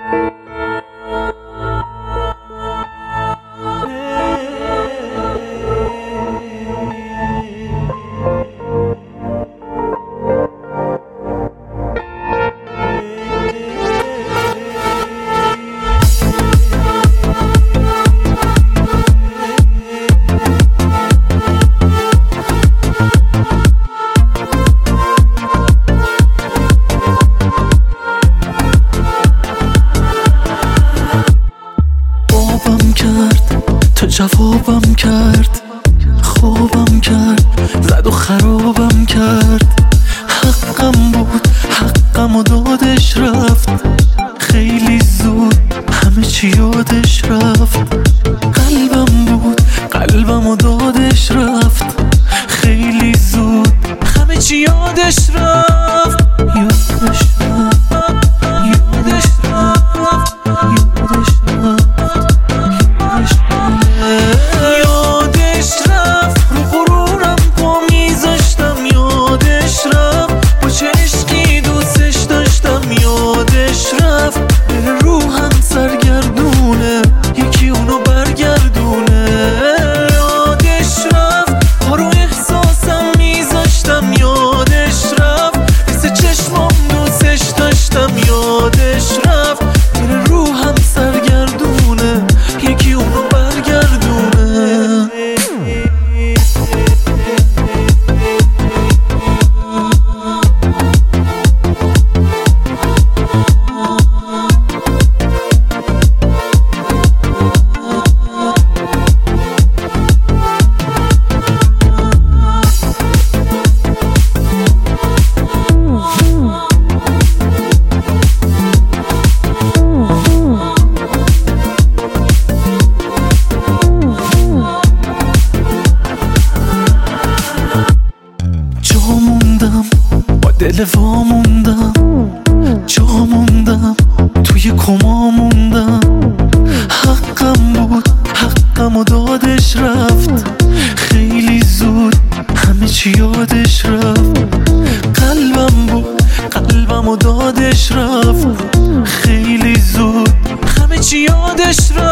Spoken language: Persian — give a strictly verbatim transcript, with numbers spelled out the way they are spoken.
تو جوابم کرد، خوابم کرد، زد و خرابم کرد. حقم بود، حقم و دادش رفت خیلی زود، همه چی یادش رفت. قلبم بود، قلبم و دادش رفت خیلی زود، همه چی یادش رفت. یادش رفت، یادش رفت، یادش رفت، یادش رفت. رو غرورم پا میذاشتم، یادش رفت. با چه عشقی دوستش داشتم، یادش رفت. بره روحم سرگردونه، یکی اونو برگردونه. یادش رفت. پا رو احساسم میذاشتم، یادش رفت. مثل چشمام دوستش داشتم، یادش رفت. بره روحم سرگردونه، یکی اونو برگردونه. دل وا موندم، جا موندم، توی کما موندم. حقم بود، حقم و دادش رفت خیلی زود، همه چی یادش رفت. قلبم بود، قلبم و دادش رفت خیلی زود، همه چی یادش رفت.